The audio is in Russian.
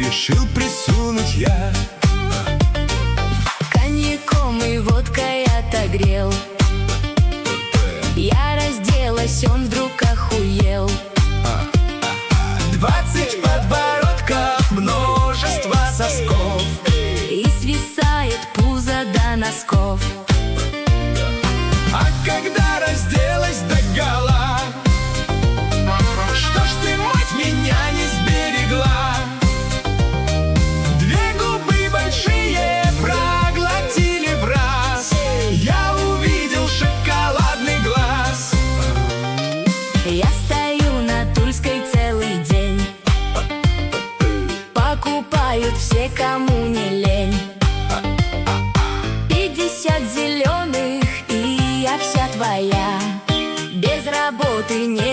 решил присунуть я. Коньяком и водкой отогрел. Я разделась, он вдруг охуел. 20 подбородков, множество сосков, И свисает пузо до носков. А когда разделась догола, что ж ты, мать, меня не сберегла? Две губы большие проглотили в раз. Я увидел шоколадный глаз. Я стою на Тульской целый день. Покупают все, кому не лень. 50 зеленых, и я вся твоя. Без работы не